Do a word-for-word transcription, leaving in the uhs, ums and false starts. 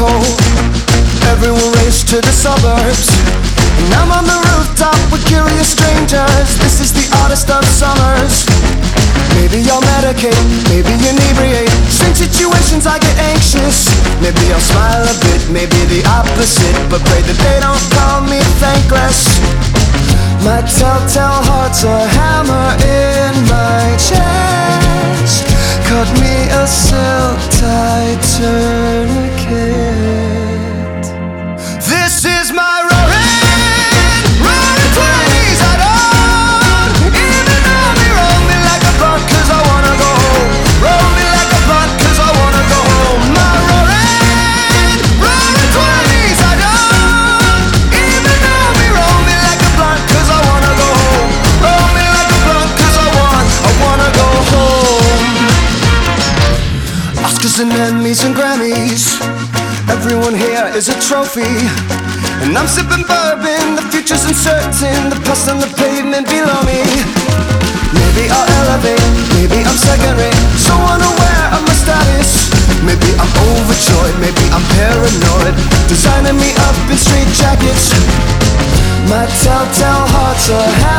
Everyone raced to the suburbs, and I'm on the rooftop with curious strangers. This is the oddest of summers. Maybe I'll medicate, maybe inebriate. Strange situations I get anxious. Maybe I'll smile a bit, maybe the opposite, but pray that they don't call me thankless. My telltale heart's a hammer in my chest. Cut me a silk-tied tourniquet. This is my roaring, roaring twenties. I don't even know me. Roll me like a blunt, cause I wanna go home. Roll me like a blunt, cause I wanna go home. My roaring, roaring twenties. I don't even know me. Roll me like a blunt, cause I wanna go home. Roll me like a blunt, cause I want, I wanna go home. Oscars and Emmys and Grammys, everyone here is a trophy. And I'm sipping bourbon, the future's uncertain, the past on the pavement below me. Maybe I'll elevate, maybe I'm second rate, so unaware of my status. Maybe I'm overjoyed, maybe I'm paranoid, designing me up in straight jackets. My telltale heart's a habit.